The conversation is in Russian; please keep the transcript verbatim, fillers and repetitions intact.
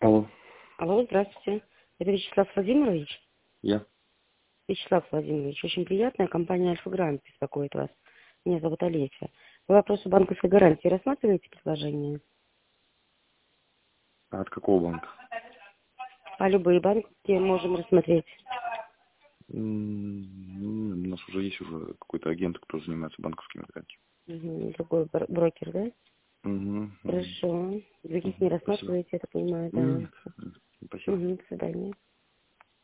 Алло. Алло, здравствуйте. Это Вячеслав Владимирович? Я. Вячеслав Владимирович, очень приятно. Компания Альфа-Грант беспокоит вас. Меня зовут Олеся. По вопросу банковской гарантии рассматриваете предложение? А от какого банка? А любые банки можем рассмотреть. М, У нас уже есть уже какой-то агент, кто занимается банковскими гарантиями. Угу, другой бр- брокер, да? Угу, угу, Хорошо. Других не угу. Спасибо. рассматриваете, я так понимаю, да. М, Спасибо. Угу, до свидания.